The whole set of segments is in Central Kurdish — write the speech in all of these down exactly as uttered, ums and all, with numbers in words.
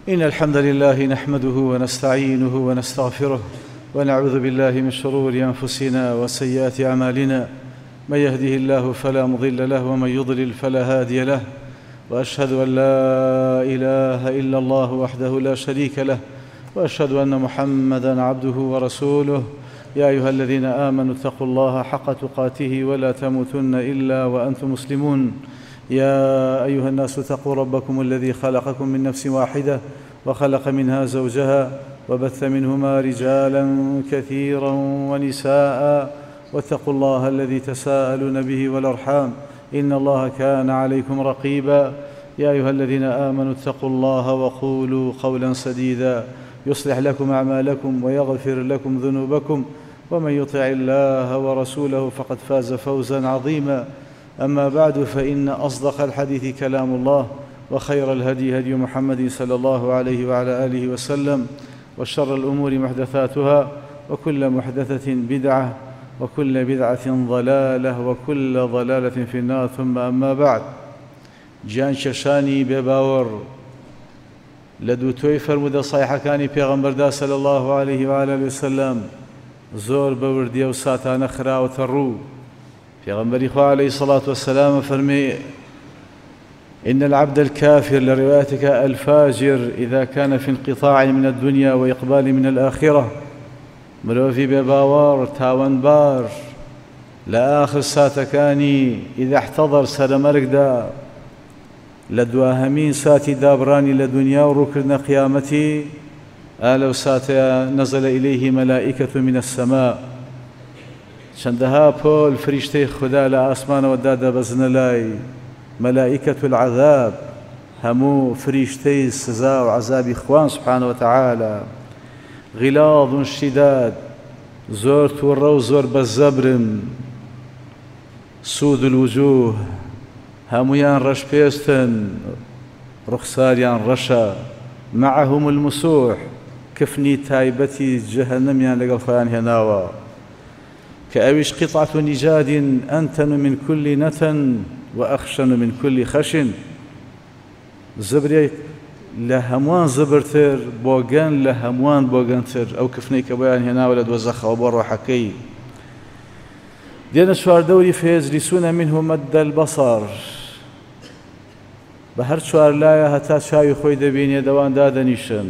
إن الحمد لله نحمده ونستعينه ونستغفره ونعوذ بالله من شرور أنفسنا وسيئات أعمالنا. من يهده الله فلا مضل له ومن يضلل فلا هادي له، وأشهد أن لا إله إلا الله وحده لا شريك له، وأشهد أن محمدًا عبده ورسوله. يا أيها الذين آمنوا اتقوا الله حق تقاته ولا تموتن إلا وأنتم مسلمون. يا أيها الناس اتقوا ربكم الذي خلقكم من نفس واحدة وخلق منها زوجها وبث منهما رجالا كثيرا ونساء، واتقوا الله الذي تساءلون به والأرحام إن الله كان عليكم رقيبا. يا أيها الذين آمنوا اتقوا الله وقولوا قولا سديدا يصلح لكم أعمالكم ويغفر لكم ذنوبكم، ومن يطع الله ورسوله فقد فاز فوزا عظيما. أما بعد، فإن أصدق الحديث كلام الله، وخير الهدي هدي محمد صلى الله عليه وعلى آله وسلم، وشر الأمور محدثاتها، وكل محدثة بدعة، وكل بدعة ضلالة، وكل ضلالة في النار. ثم أما بعد، جان ششاني بباور لدوتوي فرمود صحيحة كاني پیغمبر صلى الله عليه وعلى آله وسلم زور بوردية وساتان خرا وترو. پیغمبر إخوة عليه الصلاة والسلام فرمي: إن العبد الكافر لروايتك الفاجر إذا كان في انقطاع من الدنيا وإقبال من الآخرة، مروفي بباور تاوانبار لآخر ساتكاني إذا احتضر سرمرق دا لدواهمين ساتي دابراني لدنيا وركرنا قيامتي آلو ساتي نزل إليه ملائكة من السماء. شندها بول فريشتي خدا لآسمان ودادا بزنلاي ملائكة العذاب، همو فريشتي سزا وعذاب إخوان سبحانه وتعالى، غلاظ شداد، زور تورو زور بالزبرم، سود الوجوه، هميان رش بيستن، رخصاريان رشا، معهم المسوح، كفني تايبتي جهنميان لقل خيان هناوا، كأويش قطعة نجاد أنتن من كل نتن وأخشن من كل خشن. زبري لهموان زبرتر بوغان لهموان بوغانتر، أو كفنيك بيان هنا ولد وزخ وبور وحكي. دينا شوار دوري فيجلسون منه مد البصر، بهر شوار لايا هتا شاي خوي دبيني دوان دادنيشن،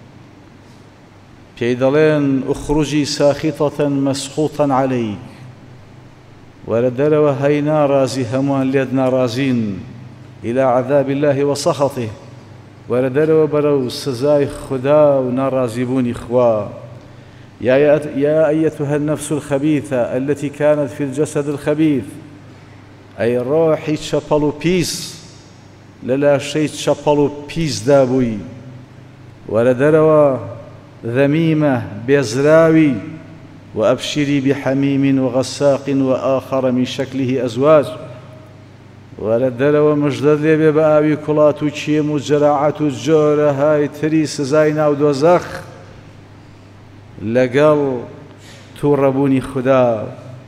بيدلين اخرجي ساخطة مسخوطا عليك، وردلوا هينا رازي هموان ليدنا رازين إلى عذاب الله وسخطه، وردلوا برو سزاي خدا ونارازبون إخوة. يا, يا أيتها النفس الخبيثة التي كانت في الجسد الخبيث، أي روحي تشبلو بيس للا شيء تشبلو بيس دابوي، وردلوا ذميمة بيزراوي، وأبشري بحميم وغساق وآخر من شكله أزواج، وردل ومجدد لي بباوي كلات وشيم وجراعات وجورة هاي تري سزاينا ودوزخ لقل توربوني خدا.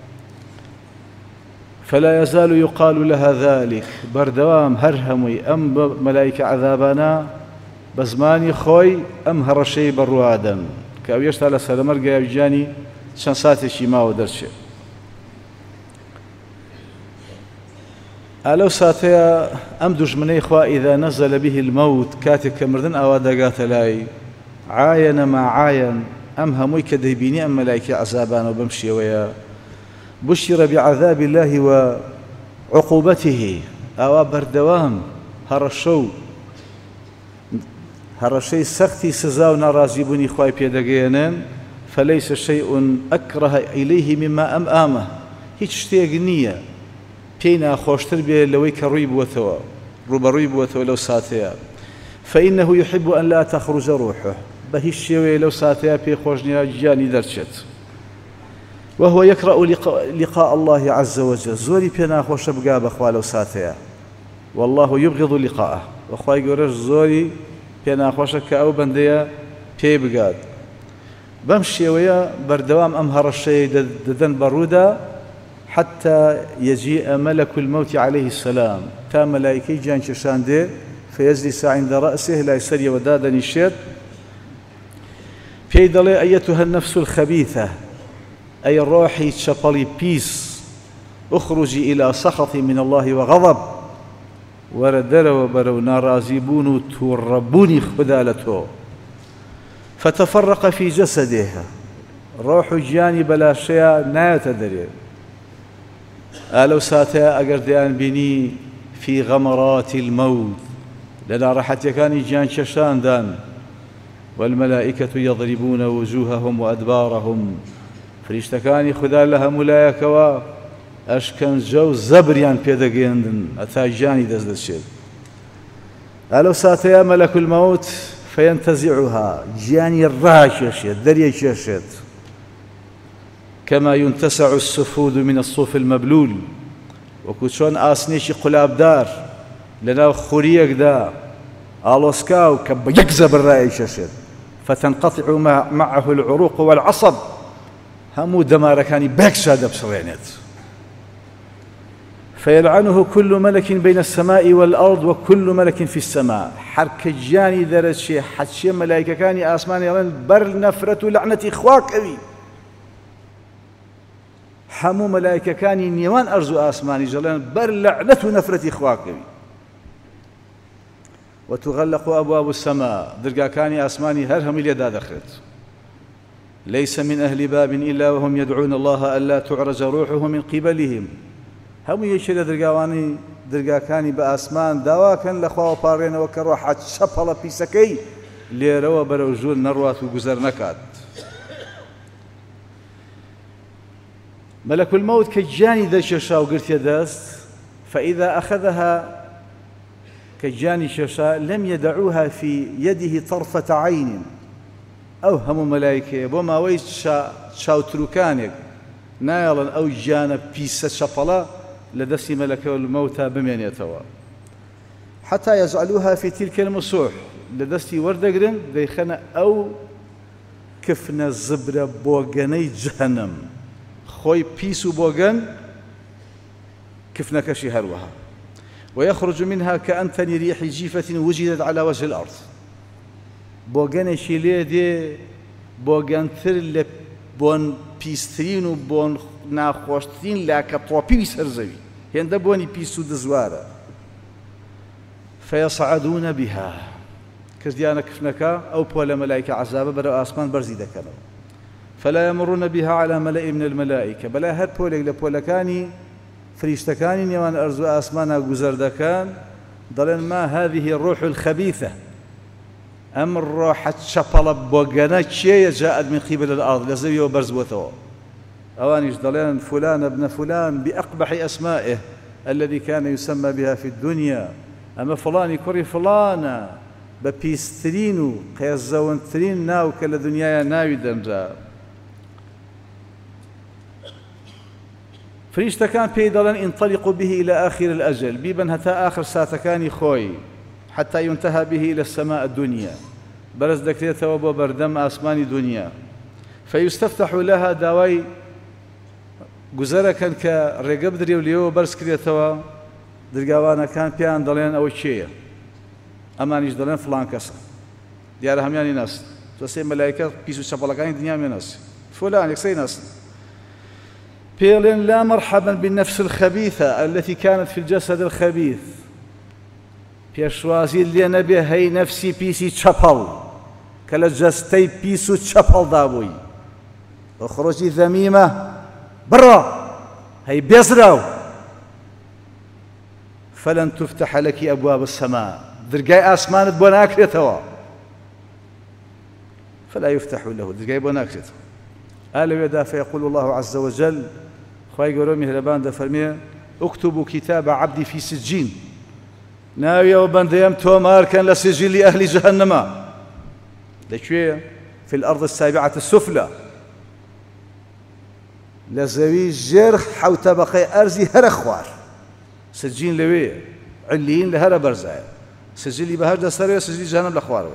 فلا يزال يقال لها ذلك، بردوام هرهمي أم ملائكة عذابنا بزماني خوي أم هرشي بروادا كأو يشتغل سلامر قياب جاني شان ساتشي ما ودرشي. ألو ساتيا أم دجمني إخوة إذا نزل به الموت كاتك مردن أو دقات لاي عاين ما عاين أم هموي كديبيني أم ملائكة عذابان وبمشي ويا بشر بعذاب الله وعقوبته أو بردوام هرشو هرشي سختي سزا ونرازبوني إخوة بيدقينين، فليس شيء أكره إليه مما أم آمه. هيك شتيق نية بينا خوشتر بيه لوي كروي بوثوا روبروي بوثوا لو ساتيا، فإنه يحب أن لا تخرج روحه، بهالشيء لو ساتيا بي خوشنيا جاني درشت، وهو يقرأ لقاء, لقاء الله عز وجل. زوري بينا خوش بقى بخوا لو ساتيا، والله يبغض لقاءه، وخوا يقول زوري بينا خوشك أو بندية بي بقاد بمشي ويا بردوام أمهر الشيء ددن برودا حتى يجيء ملك الموت عليه السلام. تا ملائكي جان ششان دي فيجلس عند رأسه لا يسري ودادا الشيط في دلي أيتها النفس الخبيثة أي الروحي تشبلي بيس اخرجي إلى سخط من الله وغضب وردر وبرو نارازيبون توربوني خذالته فتفرق في جسده روح جاني بلا شيء ناتدري ألو ساتها أقرديان بني في غمرات الموت لنا راحت يكاني جان ششان دان والملائكة يضربون وجوههم وأدبارهم فريشتكاني خذال لها ملايكوا أشكن جو زبريان بيدقيندن أتا جاني دز دشيد ألو ساتها ملك الموت فينتزعها جاني الراششد دري ششد كما ينتسع السفود من الصوف المبلول وكوشون آسنيشي قلاب دار لنا خوريك دا آلوسكاو كبيكزب الرأي ششد فتنقطع معه العروق والعصب همو دماركاني باكشاد بسرينت فيلعنه كل ملك بين السماء والأرض وكل ملك في السماء حرك جاني درجة حتشي ملائكة كاني آسماني يرين بر نفرة لعنة إخواك أبي حمو ملائكة كاني نيوان أرزو آسماني جلان بر لعنة نفرة إخواك أبي وتغلق أبواب السماء درقا كاني آسماني هرهم اليدا دخلت ليس من أهل باب إلا وهم يدعون الله ألا تعرج روحه من قبلهم هم يشير درقاواني درقا كاني بأسمان دواكن لخوا بارين وكروحات شبل بيسكي ليروا بروجول نروات وقزر نكاد ملك الموت كجاني ذا ششا وقلت يداست فإذا أخذها كجاني ششا لم يدعوها في يده طرفة عين أو هم ملائكة وما ويش شاوتروكانك نايلا أو جانا بيس شبلا لدسي ملك الموت بمن يتوى حتى يجعلوها في تلك المسوح لدستي وردقرن ديخنا أو كفنا الزبرة بوغني جهنم خوي بيسو بوغن كفنا كشي هروها ويخرج منها كأنتن ريح جيفة وجدت على وجه الأرض بوغن شيلي دي بوغن ثر بون بيسترين وبون ناخوشتين لاكا طوبي سرزوي هنده بوني بيسو دزوارة فيصعدون بها كرديانا كفنكا أو بولا ملائكة عذابة برو آسمان برزي دكانو فلا يمرون بها على ملئ من الملائكة بلا هر بولك لبولكاني فريشتكاني نيوان أرزو آسمانا قزر دكان ضلن ما هذه الروح الخبيثة أم الروح تشبل بوغانا شيء جاءت من قبل الأرض لزوي وبرزوته أوانيش ضلن فلان ابن فلان بأقبح أسمائه الذي كان يسمى بها في الدنيا أما فلان كوري فلانا ببيسترينو قيزون ترين ناو كلا دنيا ناوي دمزا فريشتا كان بيدلن انطلقوا به إلى آخر الأجل بيبن هتا آخر ساتكاني خوي حتى ينتهى به إلى السماء الدنيا برز دكريته وبو بردم آسماني دنيا فيستفتح لها داوي گوزەرە کەن کە ڕێگە بدرێ و لێەوە بەرز کرێتەوە درگاوانەکان پێیان دەڵێن ئەوە کێیە ئەمانیش دەڵێن فڵان کەسە دیارە هەمیانی ناست دەستێ مەلایکە پیس و چەپەڵەکانی دنیامی ناسی فلان یەکسەی ناست پێڵێن لا مرحبا بالنفس الخبيثة التي كانت في الجسد الخبيث پێشوازی لێ نەبێ هەی نەفسی پیسی چەپەڵ کە لە جەستەی پیس و چەپەڵ دابووی ئەخڕۆجی ذەمیمە برا هي بيزراو فلن تفتح لك أبواب السماء درقاي آسمانت بوناكريتوا فلا يفتح له درقاي بوناكريتوا آل يدا فيقول الله عز وجل خواهي قولوا مهربان دا فرميه اكتبوا كتاب عبدي في سجين ناوية وبنديم تومار كان لسجين لأهل جهنم لشوية في الأرض السابعة السفلى لزوي جير حو طبقي أرزي هر خوار سجين لوي عليين لهر برزاي سجين لي بهر دستري سجين جهنم لخوار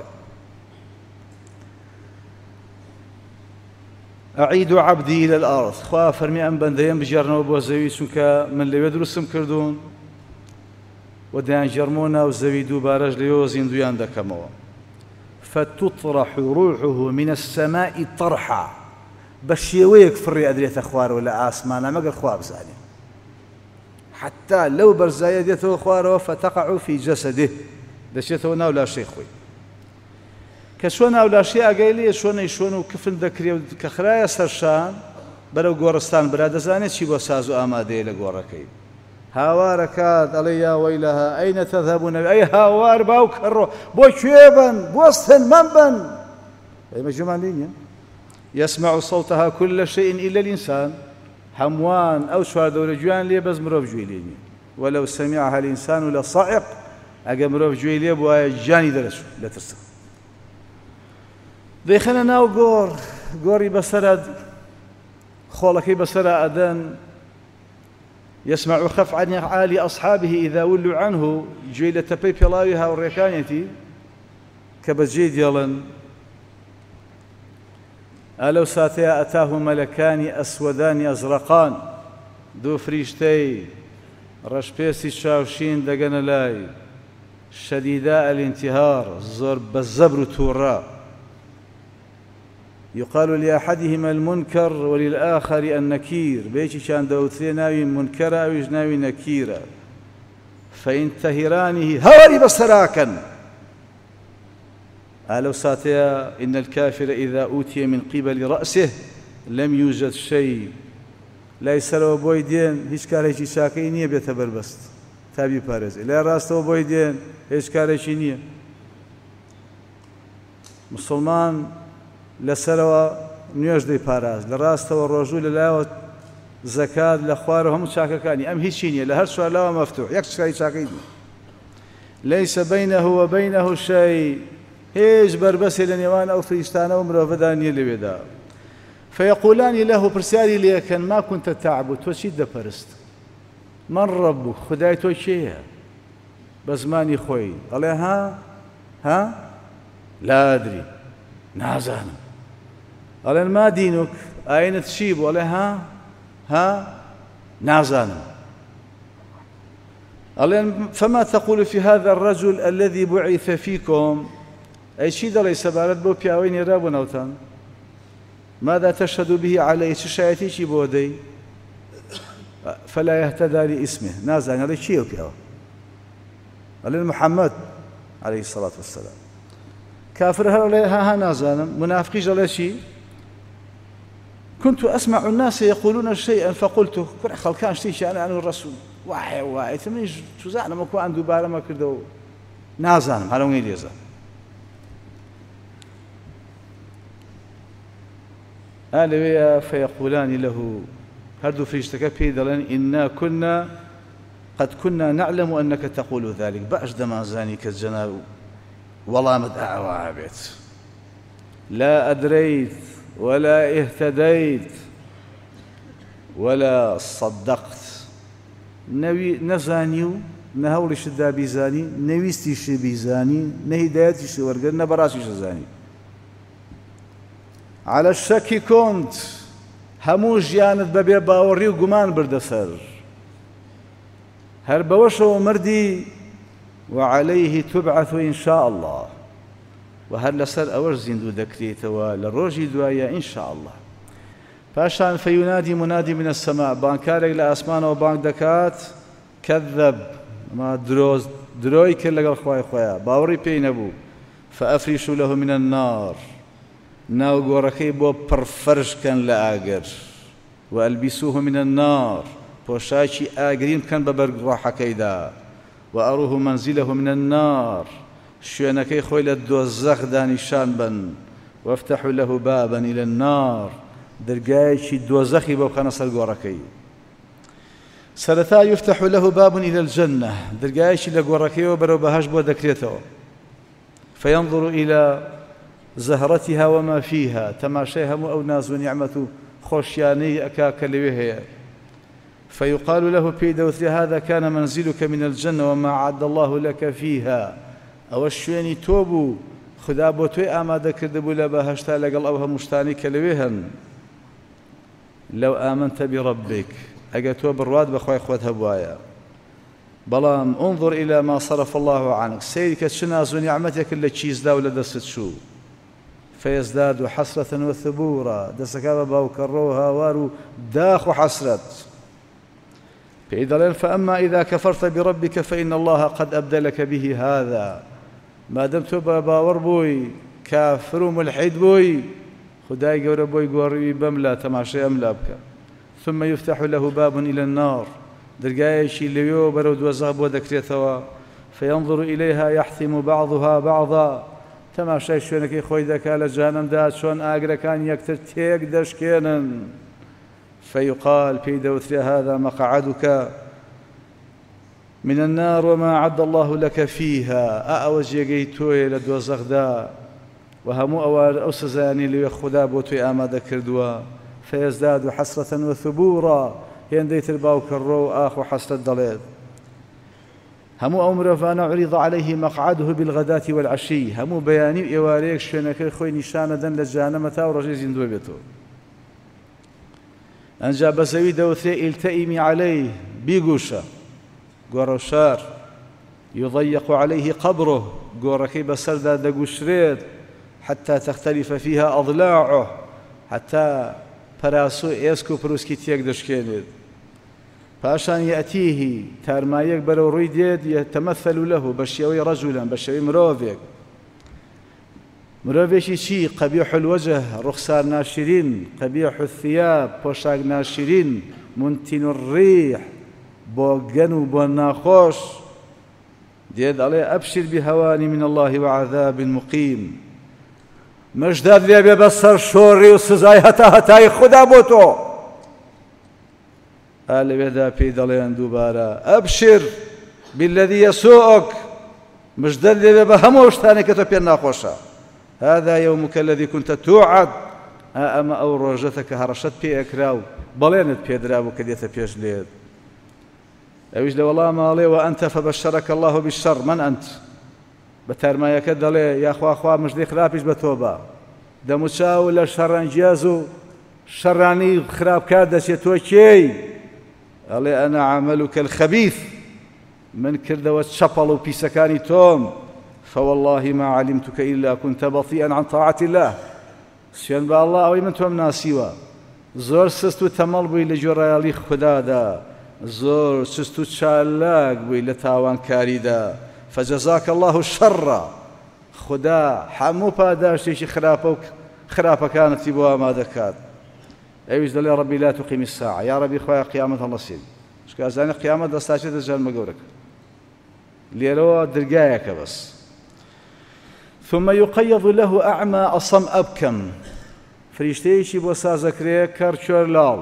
أعيد عبدي إلى الأرض خوا فرمي أم بنديم بجرنا وبوزوي شنك من لوي درسم كردون و دەیانژێڕمەوە ناو زەوی دووبارەش لەوێ زیندویان دەکەمەوە. فتطرح روحه من السماء طرحا بە شێوەیەک فڕێ ئەدرێتە خوارەوە لە ئاسمانە مەگەر خوا بزانێ، حتى لەو بەرزایە دێتەوە خوارەوە فتقع في جسده دەچێتەوە ناو لاشەی خۆی. کە چۆن ناو لاشەی ئاگای لێ چۆنەی شۆن و کفن دەکرێ و کە خرایە سەرشان بەرەو گۆڕستان برا دەزانێت چی بۆ ساز و ئامادەیە لە گۆڕەکەی. هاوارەکات ئەڵێ یا وەیلەها ئەینە تەذهەبون، ئەی هاوار باو کەڕۆ بۆ کوێ بن بۆستن من بن. ئەمە ژێمان لێ نییە؟ يسمع صوتها كل شيء إلا الإنسان. هەمووان ئەو چوار دەورە گوێیان لێ بەس مرۆڤ گوێی لێ نییە. ولو سمعها الإنسان لصعق. ئەگە مرۆڤ گوێی لێ بووایە گیانی دەرەچوو لە ترسە. دەیخەنە ناو گۆڕ، گۆڕی بەسەرە خۆڵەکەی بەسەرە ئەدەن. يسمع خفعا عالي أصحابه إذا ولوا عنه. گوێی لە تەپەی پێڵاوی هاوڕێکانێتی کە بەجێ دێڵن ئەلەو ساتەیە ئەتاه مەلەکانی ئەسوەدانی ئەزرەقان، دوو فریشتەی ڕەشپێسی چاوشین دەگەنە لای، شەدیدا الانتهار زۆر بە زەبر و تووڕە. يقال لأحدهما المنكر وللآخر النكير. بيجي كان دوتري ناوي منكر أو ناوي نكيرا، فإن تهرانه هوري بسراكا. قالوا ساتيا إن الكافر إذا أوتي من قبل رأسه لم يوجد شيء. ليس له بويدين هيش كاريشي ساكينية بيتبربست تابي بارز لا راسته بويدين هيش كاريشي نية. مسلمان لەسەرەوە نوێژ دەی پاراز، لە ڕاستەوە ڕۆژوو لەلایەوە زەکات لە خوارەوە هەموو چاکەکانی ئەم هیچی نییە، لە هەر چوار لاوە مەفتوح یەک چکای چاکەی نیە. لەیسە بەینەه وبەینەه شەی، هیچ بەربەسێ لە نێوان ئەو فریشتانە و مرۆڤەدا نییە لەوێدا. فەیەقولانی لەه پرسیاری لێکەن ما كنت تعبد، تۆ چیت دەپەرست؟ من ڕەبوک، خودای تۆ کێیە؟ بە زمانی خۆی ئەڵێ ها ها لا ئەدری، نازانم. ئەڵێن ما دینک، ئاینت چی بوو؟ ئەڵێ ها ها نازانم. ئەڵێن فما تقول في هذا الرجل الذي بعث فيكم. ئەی چی دەڵێی سەبارەت بۆ پیاوەی نێرا بوو ناوتان؟ ماذا تشهد به عليه، چ شایەتێکی بۆ دەی؟ فلا يهتدى لاسمه، نازانێ. ئەڵێ کێیە پیاوە؟ ئەڵێن محەممەد عليه الصلاة والسلام. كافر هلا ها ها نازانم. منافقي جلاشي كنت أسمع الناس يقولون شيئا فقلت كل خلقان شيء أنا عن الرسول واحد واحد ثمانية تزعنا ما كان عنده بارا ما كردو نازانم هلا وين يزا. آلويا فيقولان له هردو فريشتك بيدلن إنا كنا قد كنا نعلم أنك تقول ذلك. باش دما زاني كالجناب والله مدعى وعبت لا أدريت ولا اهتديت ولا صدقت. نوي نزانيو نهولش دا بيزاني نويستيش بيزاني نهدايتش ورقر نبراسيش زاني. على الشك كنت همو جيانت ببي باوري وقمان بردسر هر بوشو مردي وعليه تبعث إن شاء الله. وهل لسر أور زندو دكريت ولروجي دوايا إن شاء الله. فاشان فينادي منادي من السماء، بانكارك لأسمان وبانك دكات كذب ما دروز دروي كل لقل خواي خوايا باوري بينبو. فأفرشوا له من النار، ناو قوركي بو برفرش كان لآقر، وألبسوه من النار بوشاشي آقرين كان ببرق روحا كيدا، وأروه منزله من النار شوێنەکەی خۆی لە دۆزەخ دانیشان بن. وافتحوا له بابا إلى النار، دەرگایەکی دۆزەخی بۆ بخەنە سەر گۆڕەکەی. سەرەتا يفتح له باب إلى الجنة، دەرگایەکی لە گۆڕەکەیەوە بەرەو بەهەشت بۆ دەکرێتەوە. فينظر إلى زهرتها وما فيها، تەماشای هەموو ئەو ناز و نیعمەت و خۆشیانەی ئەکا کە لەوێ هەیە. فيقال له بيدوث هذا كان منزلك من الجنة وما أعد الله لك فيها. أو الشويني توبو خدا بۆ تۆی ئامادە کردبوو لە بەهەشتا لەگەڵ ئەو هەموو شتانی کە لەوێ هەن. لەو ئامنتە برەبیک، ئەگە تۆ بڕوات بەخوای خۆت هەبوایە. بەڵام انظر إلى ما صرف الله عنك سيري کە چ ناز و نیعمەتێک لە چیزدا و لە دەستت چوو فيزداد حسرة وثبورا دەستەکە بە باوکەڕۆ و هاوار و داخ و حەسرەت پێی دەڵێن فأما إذا كفرت بربك فإن الله قد أبدلك به هذا مادەم تۆ بە باوەڕ بووی کافر و ملحید بووی خدای گەورە بۆی گۆڕیوی بەم لا تەماشای ئەم لا بکە ثم يفتح له باب إلى النار دەرگایەکی لەوێ بەرەو دۆزەخ بۆ دەکرێتەوە فينظر إليها يحتم بعضها بعضا تەماشای شوێنەکەی خۆی دەکا لە جانەمدا چۆن ئاگرەکان یەکتر تێک دەشکێنن فيقال پێی دەوترێ هذا مقعدك من النار وما أعد الله لك فيها ئەوە جێگەی تۆیە لە دۆزەخدا و هەموو ئەوە ئەو سزایانی لەوێ خوددا بۆ تۆی ئامادە کردووە فيزداد حسرة وثبورا هێندەی تر باوکەڕۆ و ئاخ و حەسرەت دەڵێت هەموو ئەو مرۆڤانە عرض عليه مقعده بالغداة والعشي هەموو بەیانی و ئێوارەیەک شوێنەکەی خۆی نیشانەدەن لە جانەمە تا و ڕۆژەی زیندوە بێتەوە ئەنجا بە زەوی دەوترێ ئیلتەئیمی عەلەیه بیگووشە گۆڕە و شار يضيق عليه قبره گۆڕەکەی بەسەردا دەگوشرێت حتى تختلف فيها أضلاعه حتى پەراسۆ ئێسک و پرووسکی تێک دەشکێنێت پاشان یەتیهی تارمایەک بەرەو ڕووی دێت یەتەمەثەل له بە شێوەی ڕەجولەن بە شێوەی مرۆڤێک مرۆڤێکی چی قەبیح الوجه ڕوخسار ناشرین قەبیح الثياب پۆشاک ناشرین منتن الريح بۆ گەن و بۆ ناخۆش دێت ئەڵێ ئەبشر بهەوانی من الله وعذاب مقیم مژدەت لێ بێ بەسەر شۆڕی و سزای هەتا هەتای خوددا بۆ تۆ ئا لەوێدا پێی دەڵێن دووبارە ئەبشر بالذي يسوءك مژدەت لێ بێ بە هەموو شتانێک کە تۆ پێ ناخۆشە هذا يومك الذي كنت توعد ئەمە ئەو ڕۆژەتە کە هەڕەشەت پێ ئەکرا و بەڵێنت پێدرابوو کە دێتە پێش لێت ئەویش لە وەڵاماڵێ وأنت فبشرك الله بالشر من أنت بە تارمایەکە دەڵێ یاخوا خوا مژدەی خراپیش بە تۆ بە دەموچاو لە شەڕەنجیاز و شەڕانی خراپکار دەچێت تۆ کێی ئەڵێ ئەنا عەمەلوکە الخەبیث من کردەوە چەپەڵ و پیسەکانی تۆم فوالله ما علمتك إلا كنت بطيئا عن طاعة الله سوێن بە ئەڵڵا ئەوەی من تۆم ناسیوە زۆر سست و تەمەڵ بووی لە گوێڕایەڵی خوددادا زۆر سست و چالاک بووی لە تاوانکاریدا فجزاك الله الشر خدا هەموو پاداشتێکی خراپە و خراپەکانتی بۆ ئامادەکات ئەویش دەڵێ ڕەبی لا تقیم الساعة یا ڕەبی خۆیان قیامەت هەڵەسێن چکە ئەزانێ قیامەت دەستاچێتە جەرمە گەورەکە لێرەوە دەرگایەکە بەس ثم يقيض له أعمى أصم أبكم فریشتەیەکی بۆ سازەکرێ کەڕ کوێر لاڵ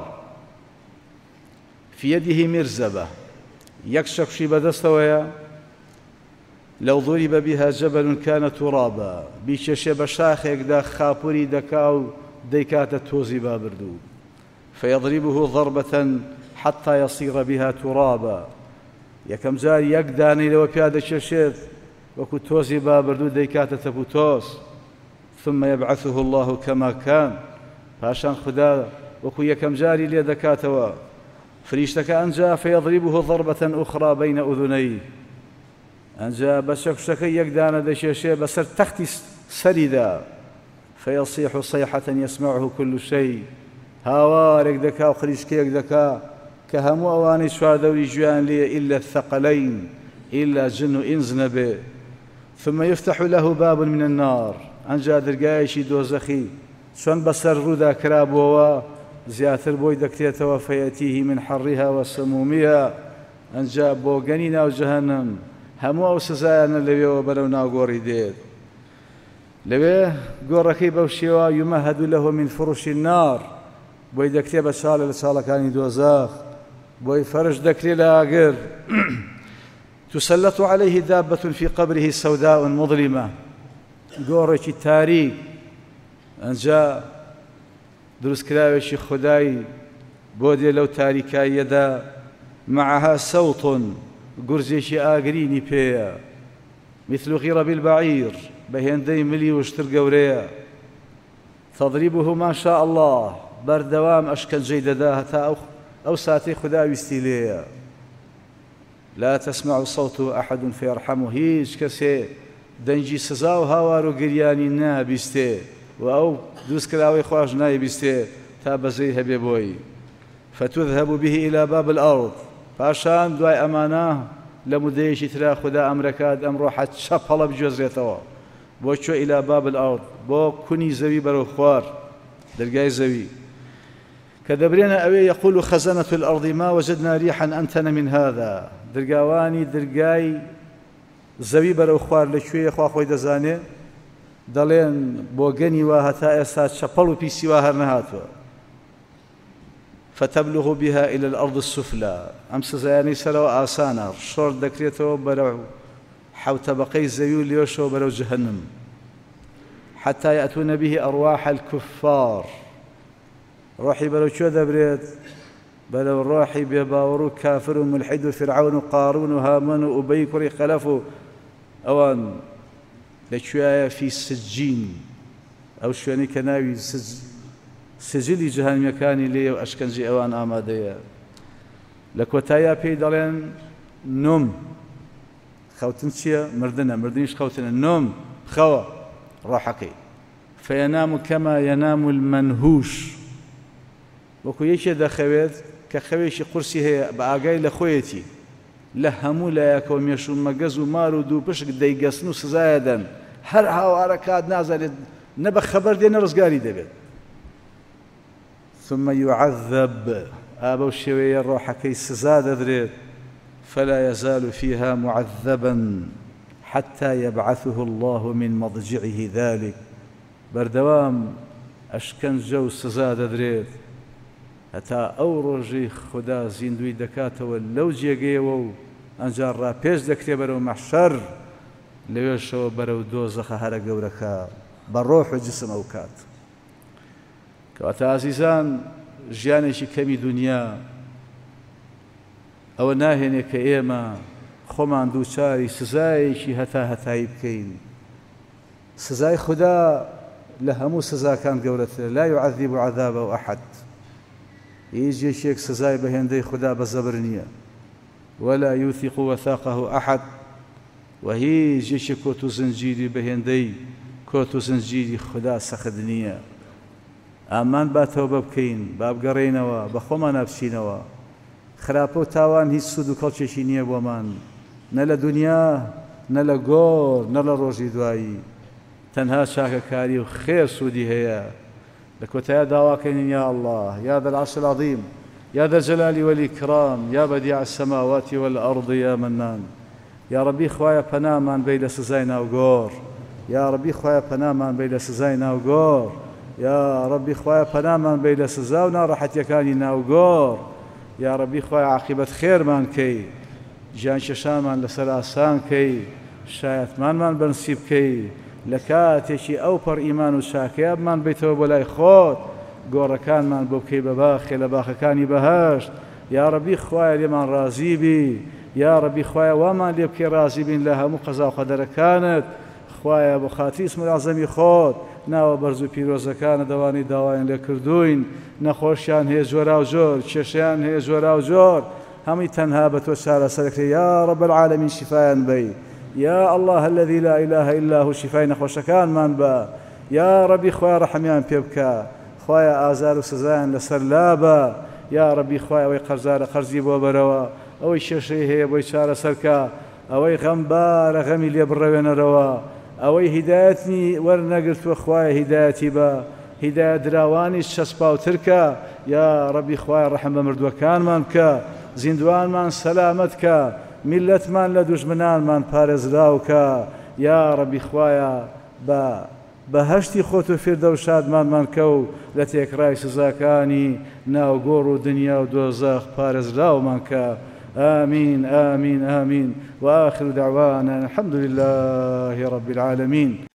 في يده مرزبة یەک شەکشی بەدەستەوەیە لو ضرب بها جبل كان ترابا بیکێشێ بە شاخێکدا خاپوری دەکا و دەیکاتە تۆزی بابردوو فيضربه ضربة حتى يصير بها ترابا یەکەم جار یەک دانەی لەوە پیا دەکێشێت وەکو تۆزی بابردوو دەیکاتە تەپوتۆز ثم يبعثه الله كما كان پاشان خدا وەکو یەکەم جاری لێ دەکاتەوە فریشتەکە ئەنجا فيضربه ضربة أخرى بين أذنيه ئەنجا بە شەکشەکە یەک دانە دەکێشێ بەسەر تەختی سەریدا فيصيح صيحة يسمعه كل شيء هاوارێک دەکا و خریشکەیەک دەکا کە هەموو ئەوانەی چواردەوری گوێیان لێ إلا الثقلين إلا جن و ئینس نەبێ ثم يفتح له باب من النار ئەنجا دەرگایەکی دۆزەخی چۆن بەسەر ڕوودا کرابووەوە زیاتر بۆی دەکرێتەوە فەیەتیه من حەڕیها وەسەمومیها ئەنجا بۆ گەنی ناو جەهەنەم هەموو ئەو سزایانە لەوێەوە بەرەو ناوگۆڕی دێت لەوێ گۆڕەکەی بەو شێوە یمەهەد له من فروش النار بۆی دەکرێ بە چاڵە لە چاڵەکانی دۆزەخ بۆی فەرش دەکرێ لە ئاگر تسلط عليه دابة في قبره سوداء مظلمة گۆڕێکی تاریک ئەنجا دروستکراوێکی خودای بۆ دێ لەو تاریکاییەدا معها سەوط گورجێکی ئاگرینی پێیە مثل غیرەب البعیر بە هێندەی ملی وشتر گەورەیە تضربه ما شاء الله بەردەوام ئەشکەنجەی دەدا هەتا ئەو ساتەی خوددا ویستی لێیە لا تسمع صوت أحد فيرحمه هیچ کەسێ دەنگی سزا و هاوار و گریانی نابیستێ و ئەو دروستکراوەی خوش نایبیستێ تا بەزەی هەبێ بۆی فتذهب به إلى باب الأرض پاشان دوای ئەمانە لە مودەیەکی ترا خدا ئەمرەکات ئەم ڕۆحە چەپەڵە بجۆزرێتەوە بۆ چۆ إلى باب الأرض بۆ کونی زەوی بەرەو خوار دەرگای زەوی کە دەبرێنە ئەوێ يقول خزنة الأرض ما وجدنا ريحا أنتن من هذا دەرگاوانی دەرگای زەوی بەرەو خوار لەکوێیە خوا خۆی دەزانێ دەڵێن بۆ گەنی وا هەتا ئێستا چەپەڵ و پیسی وا هەر نەهاتووە فتبلغ بها إلى الأرض السفلى ئەم سزایانەی سەرەوە ئاسانە شۆڕ دەکرێتەوە بەرەو حەوت طبقەی زەوی و لێشەوە بەرەو جەهەنم حتى يأتون به أرواح الكفار ڕۆحی بەرەو کوێ دەبرێت بەرەو ڕۆحی بێباوەڕ و کافر و ملحید و فرعون و قارون و هامان و ئوبەی کوڕی خەلەف و ئەوان لەکوێیە فی سجین ئەو شوێنەی کە ناوی سجلی جەهەنەمیەکانی لێیە و ئەشکەنجی ئەوان ئامادەیە لە کۆتاییا پێی دەڵێن نوم خەوتن چییە؟ مردنە مردنیش خەوتنە نوم خەوە ڕۆحەکەی فەیەنام کەما یەنام المەنهوش وەکو یەکێ دەخەوێت کە خەوێکی قورسی هەیە بە ئاگای لە خۆیەتی لە هەموو لایەکەوە مێش و مەگەز و مار و دوو پشک دەیگەسن و سزایەدەن هەر هاوارە کات نازانێت نە بە خەبەر دێ نە ڕزگاری دەبێت ثم يعذب ئابە و شێوەیە ڕۆحەکەی سزا دەدرێت فلا يزال فيها معذبا حتى يبعثه الله من مضجعه ذلك بەردەوام ئەشکەنجە و سزا دەدرێت هەتا ئەو ڕۆژەی خوددا زیندوی دەکاتەوە لەو جێگەیەوە و ئەنجار ڕاپێش دەکرێ بەرەو مەحشەر لەوێشەوە بەرەو دۆزەخە هەرە گەورەکە بە ڕۆح و جسم ئەو کات کەواتە ئازیزان ژیانێکی کەمی دنیا ئەوە ناهێنێ کە ئێمە خۆمان دووچاری سزایەکی هەتا هەتایی بکەین سزای خوددا لە هەموو سزاکان گەورەترە لا يعذب عذابه أحد هیچ یەکێک سزای بە هێندەی خوددا بە زەبر نییە ولا يوثق وثاقه أحد و هیچ یەکێک کۆت و زنجیری بە هێندەی کۆت و زنجیری خوددا سەخت نییە ئامان با تەوبە بکەین با بگەڕێینەوە بە خۆمان نابچینەوە خراپە و تاوان هیچ سود و کەڵکێکی نییە بۆمان نە لە دنیا نە لە گۆڕ نە لە ڕۆژی دوایی تەنها چاکەکاری و خێر سوودی هەیە لە کۆتایە داواکەین یا الله یا ذا العرش العظیم یا ذا الجلال والإكرام یا بدیع السماوات والأرض یا منان یا ربی خوایە پەنامان بەی لە سزای ناوگۆڕ یا ربی خوایە پەنامان بەی لە سزای ناوگۆڕ یا ربی خوایە پەنامان بەی لە سزا و ناڕەحەتیەکانی ناوگۆڕ یا ربی خوایە عاقبەت خێرمان کەی ژیان کێشانمان لەسەر ئاسان کەی شایەتمانمان بەنسیب کەی لە کاتێکی ئەو پەڕ ئیمان و چاکەیە بمان بیتەوە بۆ لای خۆت گۆڕەکانمان بۆ بکەی بە باخێ لە باخەکانی بەهەشت یا ربی خوایە لێمان ڕازی بی یا ربی خوایە وامان لێ بکەی ڕازی بین لە هەموو قەزا و قەدەرەکانت خوایە بۆ خاتری اسم العەزەمی خۆت ناوە بەرز و پیرۆزەکانە دەوانی داوایان لێ کردوین نەخۆشیان هەیە جۆرا و جۆر کێشیان هەیە جۆرا و جۆر هەمووی تەنها بە تۆ چارەسەرەکرێ یا رب العالمین شیفایان بەی یا الله الذي لا إله إلا هو شفای نەخۆشەکانمان بە یا ربی خوایە ڕەحمیان پێ بکە خوایە ئازار و سزایان لەسەر لابە یا ربی خوایە ئەوەی قەرزارە قەرزی بۆ بەرەوە ئەوەی کێشەی هەیە بۆی چارەسەرکە ئەوەی غەمبارە غەمی لێ بڕەوێنەرەوە ئەوەی هیدایەتی وەرنەگرتووە خوایە هیدایەتی بە هیدایەت دراوانی چەسپاوترکە یا ربی خوایە ڕەحم بە مردووەکانمان بکە زیندوانمان سەلامەت کە میلەتمان لە دوژمنانمان پارێزراوکە یا ربی خوایە بە بەهەشتی خۆت و فیردەوشادمانمان کە و لە تێکڕای سزاکانی ناوگۆڕ و دنیا و دۆزەخ پارێزراومان کە آمين آمين آمين وآخر دعوانا الحمد لله رب العالمين.